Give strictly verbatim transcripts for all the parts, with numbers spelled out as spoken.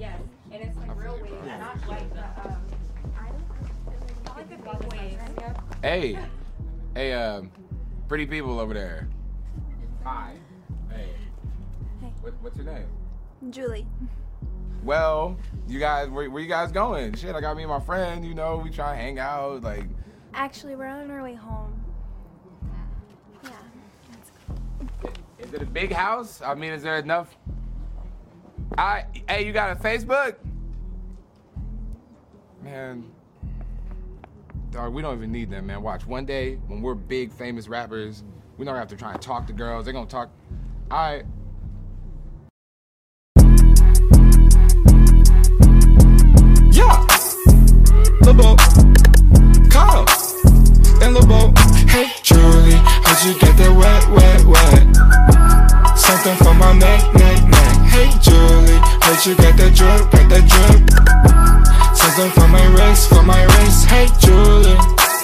Yes, and it's like real wave, not white, but um, I like the big waves. Hey, hey, um, pretty people over there. Hi. Hey. Hey. What, what's your name? Julie. Well, you guys, where, where you guys going? Shit, I got me and my friend, you know, we try to hang out, like. Actually, we're on our way home. Yeah. That's cool. Is it a big house? I mean, is there enough? I, hey, you got a Facebook? Man, dog, we don't even need them, man. Watch, one day when we're big, famous rappers, we don't have to try and talk to girls. They're gonna talk. All right. Yeah, Lil Bo, Kyle, and Lil Bo. Hey Julie, how'd you get that wet, wet, wet? Something for my neck, neck, neck. Hey Julie, how'd you get that drip, get that drip? Something for my wrist, for my wrist. Hey Julie,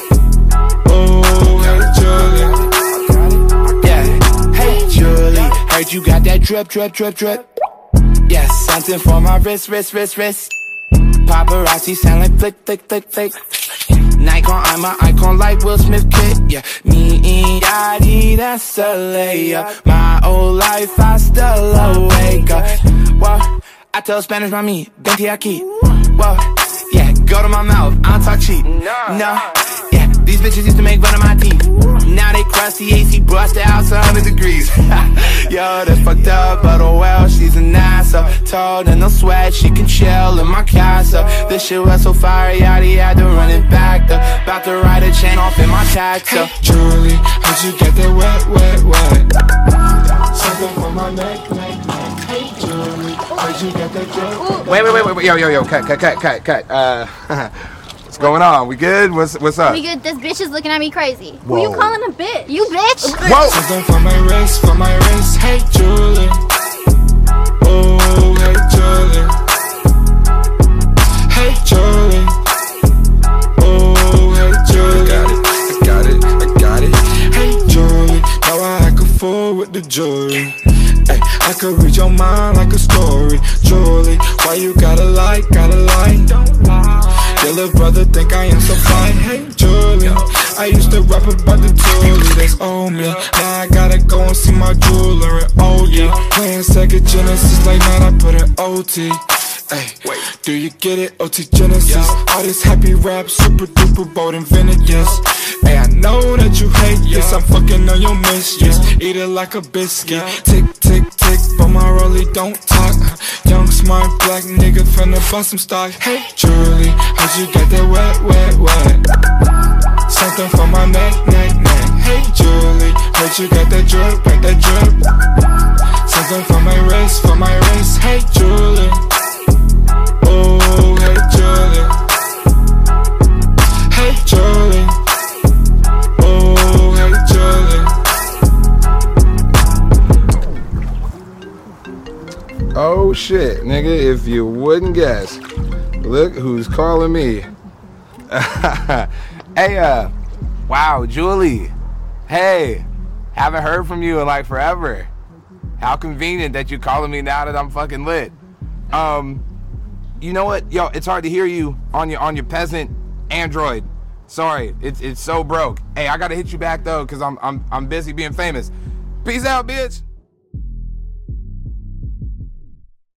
oh hey Julie, yeah. Hey Julie, heard you got that drip, drip, drip, drip. Yes, something for my wrist, wrist, wrist, wrist. Paparazzi sound like flick, flick, flick, flick. Nikon, I'm an icon like Will Smith kid. Yeah, me and Yachty, that's a layup. My old life, I still awake up. Whoa, I tell Spanish, mami, venti aquí. Whoa, yeah, go to my mouth, I don't talk cheap. No, yeah, these bitches used to make fun of my teeth. Now they crusty, A C bust the house one hundred degrees. Yo, that's fucked up, but oh well, she's a NASA. Told her no sweat, she can chill in my casa. This shit was so fire, Yachty had to run it back. Up. About to ride a chain off in my taxi. Hey Julie, how'd you get that wet, wet, wet? Something for my neck, neck, neck. Hey Julie, how'd you get that drip? Wait, wait, wait, wait, yo, yo, yo, cut, cut, cut, cut, cut. Uh, what's going on? We good? What's what's up? We good. This bitch is looking at me crazy. Whoa. Who you calling a bitch? You bitch. Whoa. Something for my wrist, for my wrist. Hey Julie, oh hey Julie, hey Julie, oh hey Julie. I got it, I got it, I got it. Hey Julie, now I act a fool with the jewelry. Ay, I could read your mind like a story. Julie, why you gotta lie, gotta lie? Don't lie. Your little brother think I am so fine. Hey Julie, I used to rap about the jewelry that's old me. Now I gotta go and see my jeweler and oh yeah. Playing Sega Genesis like night, I put in O T. Ay, do you get it? O T Genesis. All this happy rap, super duper bold invented, yes. Hey, I know that you hate this. I'm fucking on your mistress. Eat it like a biscuit. Tick, tick, tick, but my rollie don't talk. Young, smart, black nigga finna bust some stock. Hey, Julie, how'd you get that wet, wet, wet? Something for my neck, neck, neck. Hey, Julie, how'd you get that drip, get that drip? Something for my wrist, for my wrist. Hey, Julie, oh, hey, Julie, hey, Julie, oh, hey, Julie. Oh shit, nigga, if you wouldn't guess. Look who's calling me. Hey, uh, wow, Julie. Hey, haven't heard from you in like forever. How convenient that you calling me now that I'm fucking lit. Um, you know what? Yo, it's hard to hear you on your on your peasant Android. Sorry, it's it's so broke. Hey, I gotta hit you back though, cause I'm I'm I'm busy being famous. Peace out, bitch.